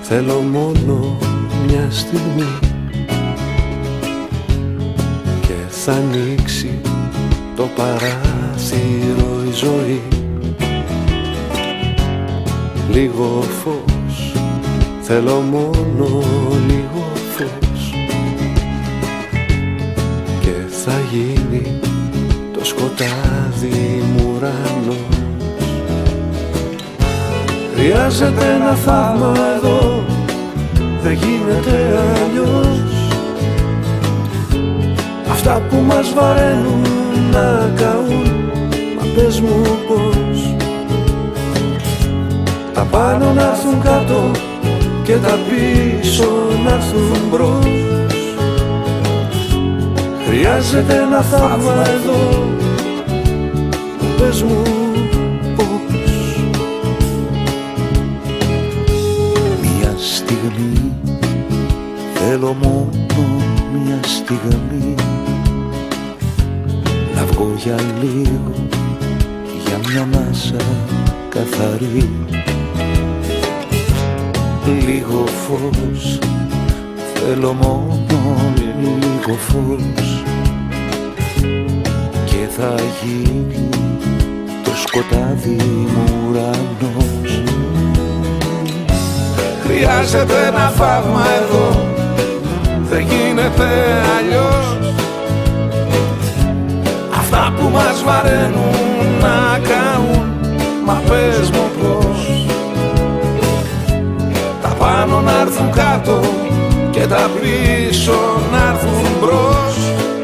Θέλω μόνο μια στιγμή και θα ανοίξει το παράθυρο η ζωή. Λίγο φως, θέλω μόνο λίγο φως και θα γίνει το σκοτάδι μου ουρανός. Χρειάζεται ένα θαύμα εδώ, δεν γίνεται αλλιώς. Αυτά που μας βαραίνουν να καούν, μα πες μου πώς. Τα πάνω να έρθουν κάτω και τα πίσω να έρθουν μπρος. Χρειάζεται ένα θαύμα εδώ, πες μου πώς. Μια στιγμή, θέλω μόνο μια στιγμή, να βγω για λίγο, για μια ανάσα καθαρή. Λίγο φως, θέλω μόνο λίγο φως και θα γίνει το σκοτάδι μου ουρανός. Χρειάζεται ένα θαύμα εδώ, δεν γίνεται αλλιώς. Αυτά που μας βαραίνουν να καούν, μα πες μου πώς. Τα πάνω να έρθουν κάτω και τα πίσω να έρθουν μπρος.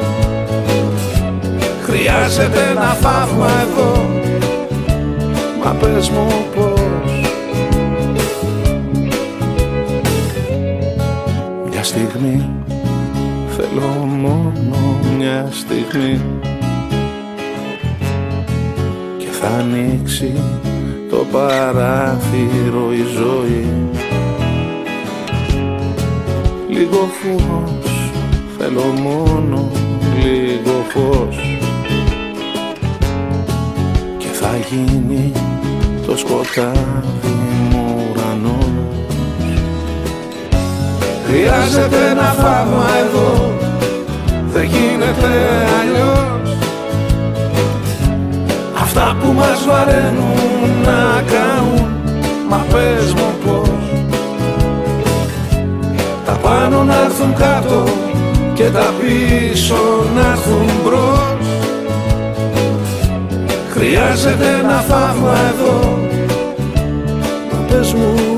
Χρειάζεται ένα θαύμα εδώ, μα πες μου πώς. Μια στιγμή, θέλω μόνο μια στιγμή και θα ανοίξει το παράθυρο η ζωή. Λίγο φως, θέλω μόνο λίγο φως και θα γίνει το σκοτάδι μου ουρανός. Χρειάζεται ένα θαύμα εδώ, δεν γίνεται αλλιώς. Αυτά που μας βαραίνουν να καούν, μα πες μου πώς. Τα πάνω να έρθουν κάτω και τα πίσω να έρθουν μπρος. Χρειάζεται ένα θαύμα εδώ, μα πες μου